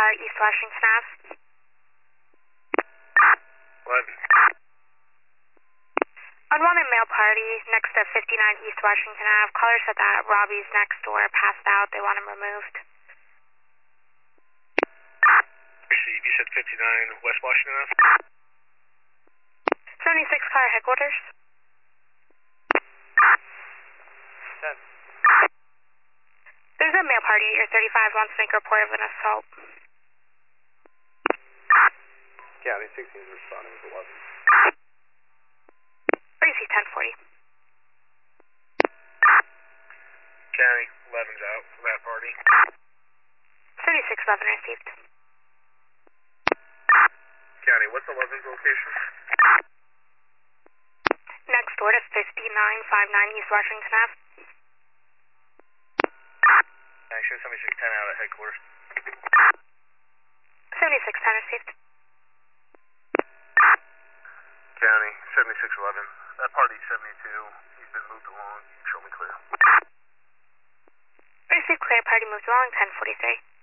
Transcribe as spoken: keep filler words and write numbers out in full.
car, East Washington Avenue. eleven. Unwanted male party next to fifty-nine East Washington Avenue. Caller said that Robbie's next door passed out. They want him removed. Receive. You said fifty-nine West Washington Avenue? seventy-six car headquarters. ten. There's a male party at your thirty-five wants to make a report of an assault. County sixteen is responding with eleven. Receive ten forty. County eleven's out for that party. seventy-six eleven received. County, what's eleven's location? Next door to fifty-nine fifty-nine East Washington Avenue. Action seventy-six ten out at headquarters. seventy-six ten received. County seventy-six eleven. That party's seventy-two. He's been moved along. Show me clear. Received clear, party moved along ten forty-three.